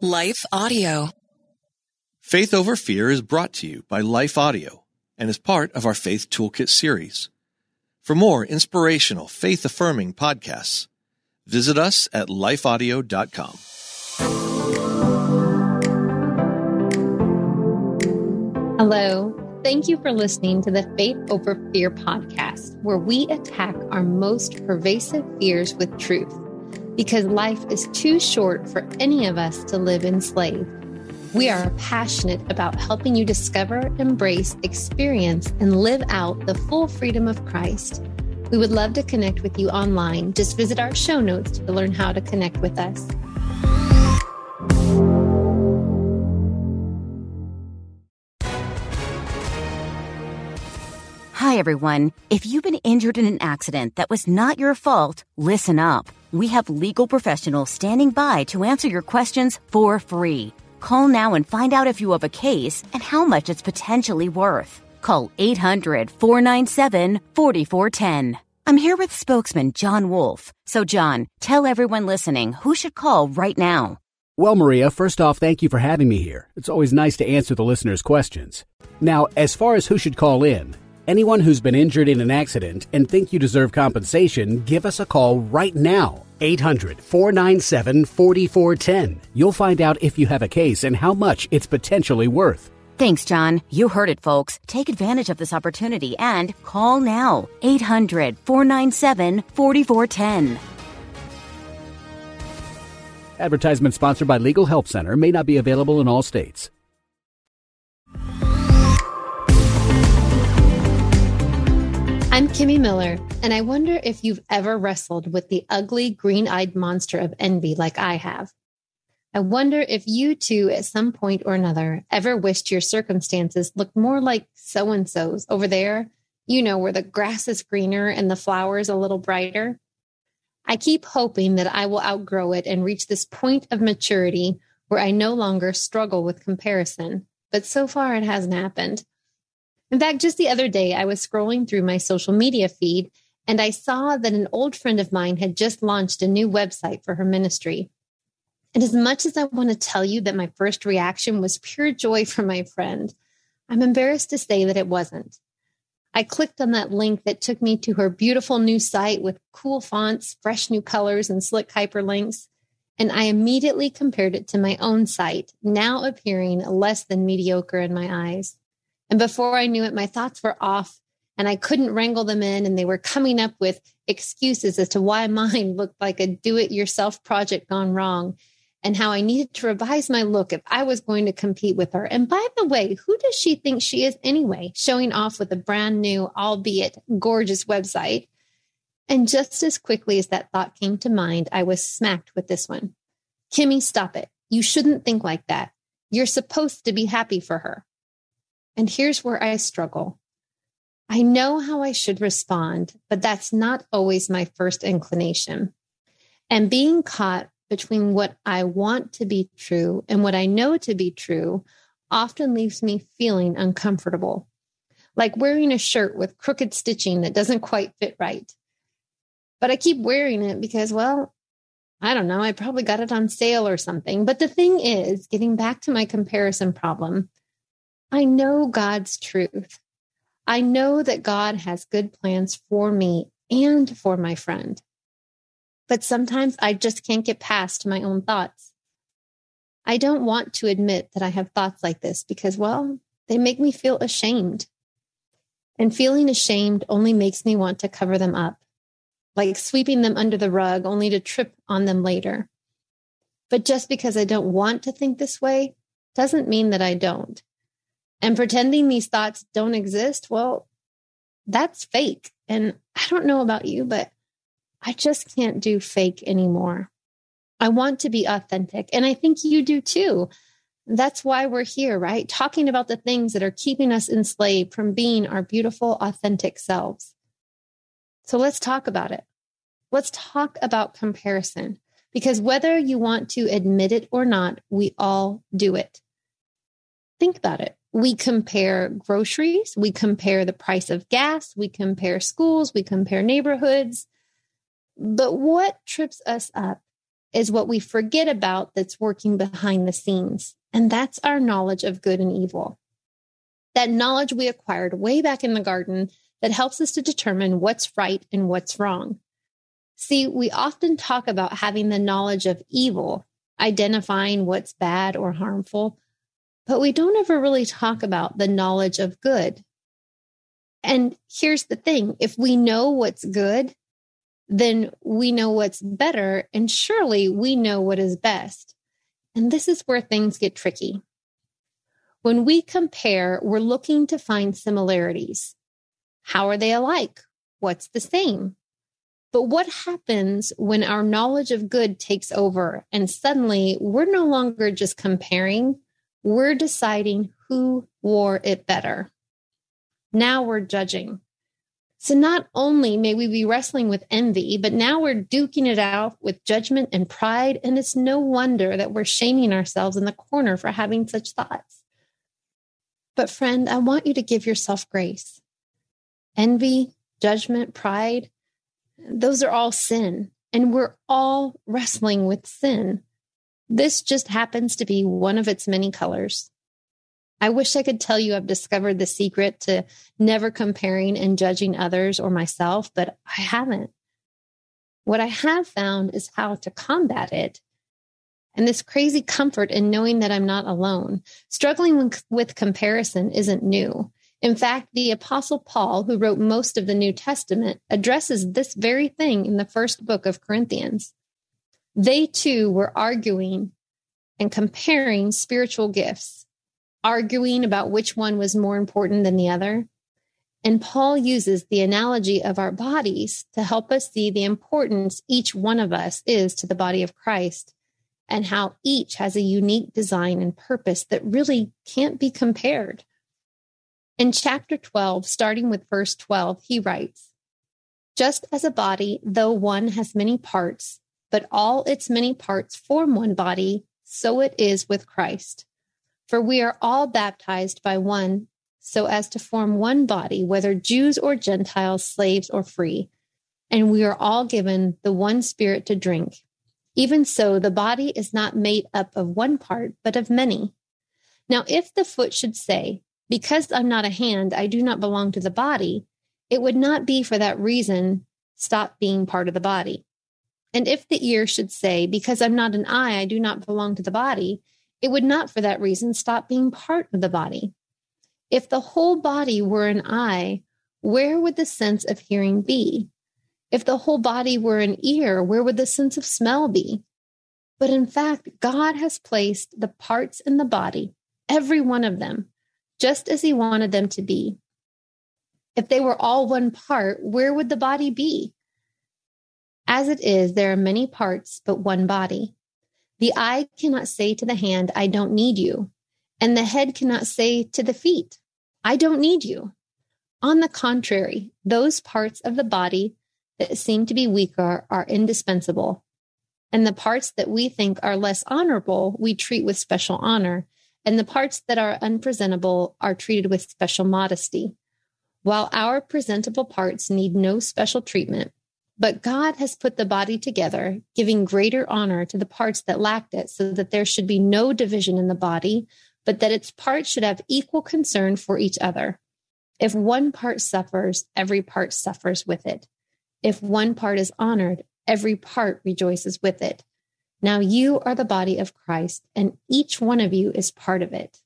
Life Audio. Faith Over Fear is brought to you by Life Audio and is part of our Faith Toolkit series. For more inspirational, faith-affirming podcasts, visit us at lifeaudio.com. Hello. Thank you for listening to the Faith Over Fear podcast, where we attack our most pervasive fears with truth, because life is too short for any of us to live enslaved. We are passionate about helping you discover, embrace, experience, and live out the full freedom of Christ. We would love to connect with you online. Just visit our show notes to learn how to connect with us. Hi, everyone. If you've been injured in an accident that was not your fault, listen up. We have legal professionals standing by to answer your questions for free. Call now and find out if you have a case and how much it's potentially worth. Call 800-497-4410. I'm here with spokesman John Wolf. So, John, tell everyone listening who should call right now. Well, Maria, first off, thank you for having me here. It's always nice to answer the listeners' questions. Now, as far as who should call in, anyone who's been injured in an accident and think you deserve compensation, give us a call right now. 800-497-4410. You'll find out if you have a case and how much it's potentially worth. Thanks, John. You heard it, folks. Take advantage of this opportunity and call now. 800-497-4410. Advertisement sponsored by Legal Help Center. May not be available in all states. I'm Kimmy Miller, and I wonder if you've ever wrestled with the ugly, green-eyed monster of envy like I have. I wonder if you too, at some point or another, ever wished your circumstances looked more like so-and-so's over there, you know, where the grass is greener and the flowers a little brighter. I keep hoping that I will outgrow it and reach this point of maturity where I no longer struggle with comparison, but so far it hasn't happened. In fact, just the other day, I was scrolling through my social media feed, and I saw that an old friend of mine had just launched a new website for her ministry. And as much as I want to tell you that my first reaction was pure joy for my friend, I'm embarrassed to say that it wasn't. I clicked on that link that took me to her beautiful new site with cool fonts, fresh new colors, and slick hyperlinks, and I immediately compared it to my own site, now appearing less than mediocre in my eyes. And before I knew it, my thoughts were off and I couldn't wrangle them in, and they were coming up with excuses as to why mine looked like a do-it-yourself project gone wrong and how I needed to revise my look if I was going to compete with her. And by the way, who does she think she is anyway, showing off with a brand new, albeit gorgeous website? And just as quickly as that thought came to mind, I was smacked with this one. Kimmy, stop it. You shouldn't think like that. You're supposed to be happy for her. And here's where I struggle. I know how I should respond, but that's not always my first inclination. And being caught between what I want to be true and what I know to be true often leaves me feeling uncomfortable, like wearing a shirt with crooked stitching that doesn't quite fit right. But I keep wearing it because, well, I don't know, I probably got it on sale or something. But the thing is, getting back to my comparison problem, I know God's truth. I know that God has good plans for me and for my friend. But sometimes I just can't get past my own thoughts. I don't want to admit that I have thoughts like this because, well, they make me feel ashamed. And feeling ashamed only makes me want to cover them up, like sweeping them under the rug only to trip on them later. But just because I don't want to think this way doesn't mean that I don't. And pretending these thoughts don't exist, well, that's fake. And I don't know about you, but I just can't do fake anymore. I want to be authentic. And I think you do too. That's why we're here, right? Talking about the things that are keeping us enslaved from being our beautiful, authentic selves. So let's talk about it. Let's talk about comparison, because whether you want to admit it or not, we all do it. Think about it. We compare groceries. We compare the price of gas. We compare schools. We compare neighborhoods. But what trips us up is what we forget about that's working behind the scenes. And that's our knowledge of good and evil. That knowledge we acquired way back in the garden that helps us to determine what's right and what's wrong. See, we often talk about having the knowledge of evil, identifying what's bad or harmful, but we don't ever really talk about the knowledge of good. And here's the thing, if we know what's good, then we know what's better, and surely we know what is best. And this is where things get tricky. When we compare, we're looking to find similarities. How are they alike? What's the same? But what happens when our knowledge of good takes over and suddenly we're no longer just comparing, we're deciding who wore it better? Now we're judging. So not only may we be wrestling with envy, but now we're duking it out with judgment and pride, and it's no wonder that we're shaming ourselves in the corner for having such thoughts. But friend, I want you to give yourself grace. Envy, judgment, pride, those are all sin, and we're all wrestling with sin. This just happens to be one of its many colors. I wish I could tell you I've discovered the secret to never comparing and judging others or myself, but I haven't. What I have found is how to combat it. And this crazy comfort in knowing that I'm not alone. Struggling with comparison isn't new. In fact, the Apostle Paul, who wrote most of the New Testament, addresses this very thing in the first book of Corinthians. They too were arguing and comparing spiritual gifts, arguing about which one was more important than the other. And Paul uses the analogy of our bodies to help us see the importance each one of us is to the body of Christ, and how each has a unique design and purpose that really can't be compared. In chapter 12, starting with verse 12, he writes, "Just as a body, though one has many parts, but all its many parts form one body, so it is with Christ. For we are all baptized by one, so as to form one body, whether Jews or Gentiles, slaves or free. And we are all given the one Spirit to drink. Even so, the body is not made up of one part, but of many. Now, if the foot should say, 'Because I'm not a hand, I do not belong to the body,' it would not be for that reason stop being part of the body. And if the ear should say, 'Because I'm not an eye, I do not belong to the body,' it would not for that reason stop being part of the body. If the whole body were an eye, where would the sense of hearing be? If the whole body were an ear, where would the sense of smell be? But in fact, God has placed the parts in the body, every one of them, just as he wanted them to be. If they were all one part, where would the body be? As it is, there are many parts, but one body. The eye cannot say to the hand, 'I don't need you,' and the head cannot say to the feet, 'I don't need you.' On the contrary, those parts of the body that seem to be weaker are indispensable, and the parts that we think are less honorable we treat with special honor, and the parts that are unpresentable are treated with special modesty, while our presentable parts need no special treatment. But God has put the body together, giving greater honor to the parts that lacked it, so that there should be no division in the body, but that its parts should have equal concern for each other. If one part suffers, every part suffers with it. If one part is honored, every part rejoices with it. Now you are the body of Christ, and each one of you is part of it."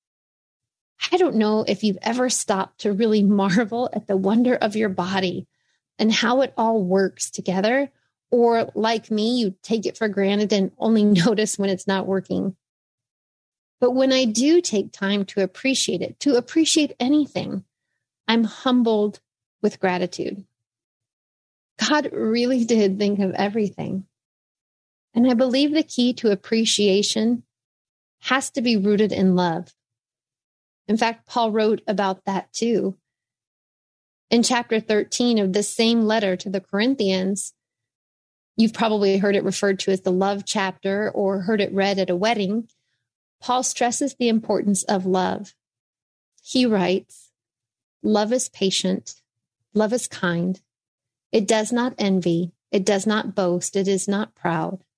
I don't know if you've ever stopped to really marvel at the wonder of your body and how it all works together, or like me, you take it for granted and only notice when it's not working. But when I do take time to appreciate it, to appreciate anything, I'm humbled with gratitude. God really did think of everything. And I believe the key to appreciation has to be rooted in love. In fact, Paul wrote about that too. In chapter 13 of this same letter to the Corinthians, you've probably heard it referred to as the love chapter or heard it read at a wedding. Paul stresses the importance of love. He writes, "Love is patient, love is kind. It does not envy, it does not boast, it is not proud.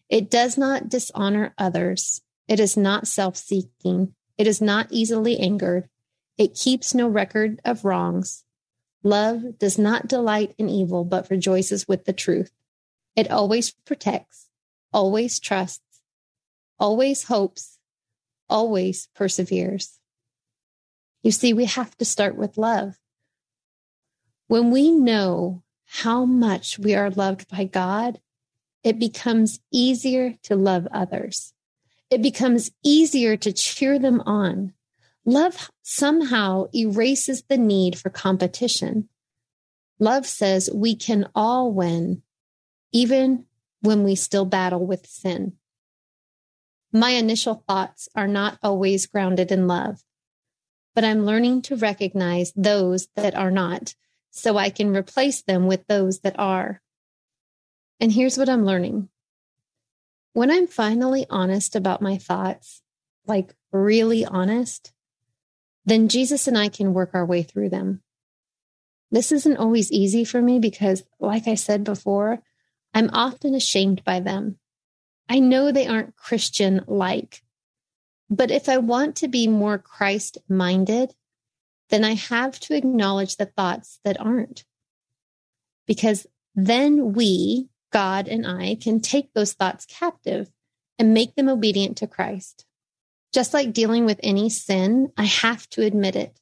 It does not dishonor others. It is not self-seeking. It is not easily angered. It keeps no record of wrongs. Love does not delight in evil, but rejoices with the truth. It always protects, always trusts, always hopes, always perseveres. You see, we have to start with love. When we know how much we are loved by God, it becomes easier to love others. It becomes easier to cheer them on. Love somehow erases the need for competition. Love says we can all win, even when we still battle with sin. My initial thoughts are not always grounded in love, but I'm learning to recognize those that are not, so I can replace them with those that are. And here's what I'm learning. When I'm finally honest about my thoughts, like really honest, then Jesus and I can work our way through them. This isn't always easy for me because, like I said before, I'm often ashamed by them. I know they aren't Christian-like, but if I want to be more Christ-minded, then I have to acknowledge the thoughts that aren't. Because then we, God and I, can take those thoughts captive and make them obedient to Christ. Just like dealing with any sin, I have to admit it.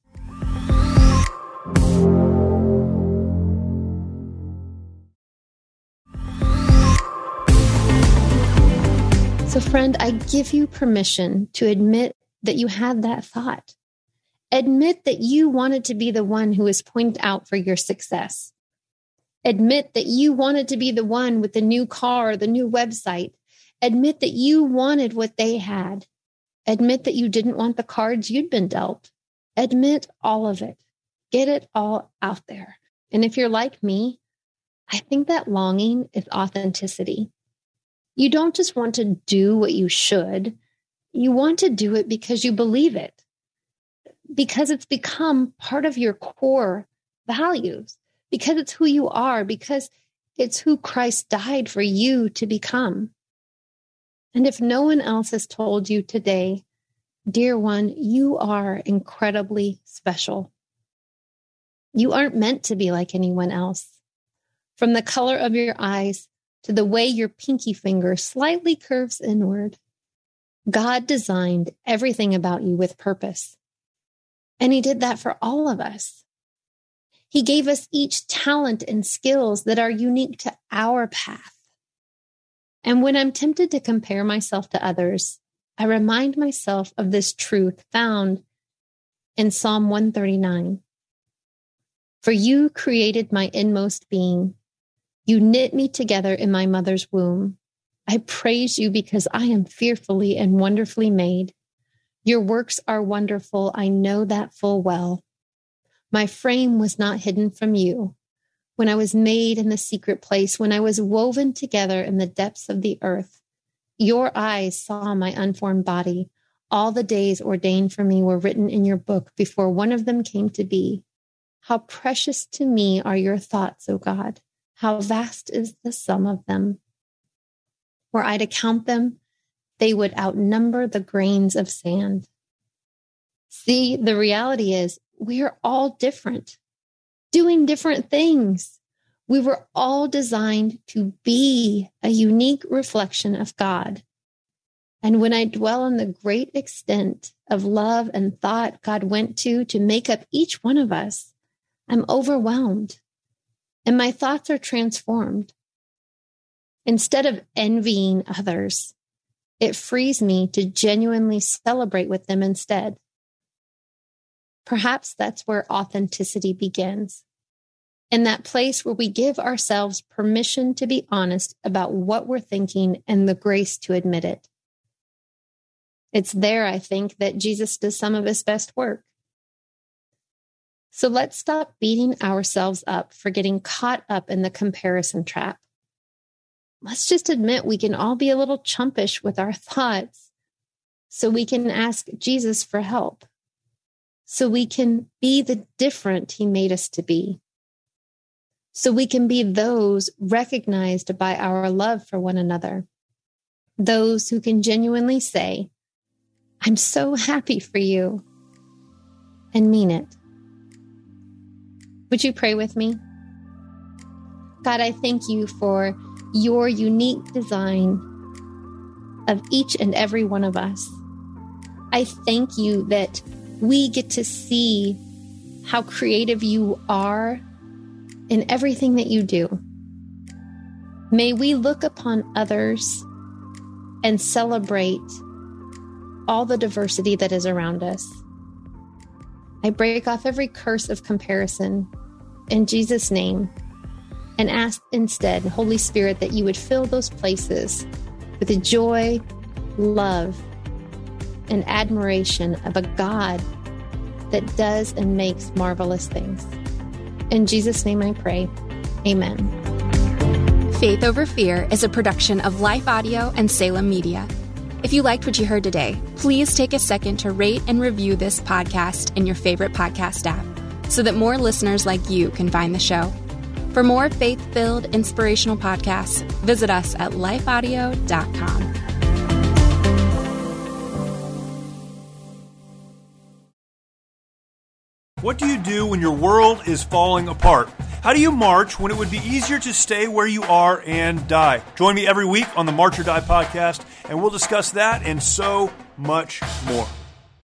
So friend, I give you permission to admit that you had that thought. Admit that you wanted to be the one who is pointed out for your success. Admit that you wanted to be the one with the new car, the new website. Admit that you wanted what they had. Admit that you didn't want the cards you'd been dealt. Admit all of it. Get it all out there. And if you're like me, I think that longing is authenticity. You don't just want to do what you should. You want to do it because you believe it. Because it's become part of your core values. Because it's who you are. Because it's who Christ died for you to become. And if no one else has told you today, dear one, you are incredibly special. You aren't meant to be like anyone else. From the color of your eyes to the way your pinky finger slightly curves inward, God designed everything about you with purpose. And He did that for all of us. He gave us each talent and skills that are unique to our path. And when I'm tempted to compare myself to others, I remind myself of this truth found in Psalm 139. For you created my inmost being. You knit me together in my mother's womb. I praise you because I am fearfully and wonderfully made. Your works are wonderful. I know that full well. My frame was not hidden from you. When I was made in the secret place, when I was woven together in the depths of the earth, your eyes saw my unformed body. All the days ordained for me were written in your book before one of them came to be. How precious to me are your thoughts, O God. How vast is the sum of them. Were I to count them, they would outnumber the grains of sand. See, the reality is we are all different, doing different things. We were all designed to be a unique reflection of God. And when I dwell on the great extent of love and thought God went to make up each one of us, I'm overwhelmed. And my thoughts are transformed. Instead of envying others, it frees me to genuinely celebrate with them instead. Perhaps that's where authenticity begins. In that place where we give ourselves permission to be honest about what we're thinking and the grace to admit it. It's there, I think, that Jesus does some of his best work. So let's stop beating ourselves up for getting caught up in the comparison trap. Let's just admit we can all be a little chumpish with our thoughts, so we can ask Jesus for help, so we can be the different he made us to be, so we can be those recognized by our love for one another. those who can genuinely say, I'm so happy for you, and mean it. Would you pray with me? God, I thank you for your unique design of each and every one of us. I thank you that we get to see how creative you are in everything that you do. May we look upon others and celebrate all the diversity that is around us. I break off every curse of comparison in Jesus' name and ask instead, Holy Spirit, that you would fill those places with the joy, love, and admiration of a God that does and makes marvelous things. In Jesus' name I pray. Amen. Faith Over Fear is a production of Life Audio and Salem Media. If you liked what you heard today, please take a second to rate and review this podcast in your favorite podcast app so that more listeners like you can find the show. For more faith-filled, inspirational podcasts, visit us at lifeaudio.com. What do you do when your world is falling apart? How do you march when it would be easier to stay where you are and die? Join me every week on the March or Die podcast, and we'll discuss that and so much more.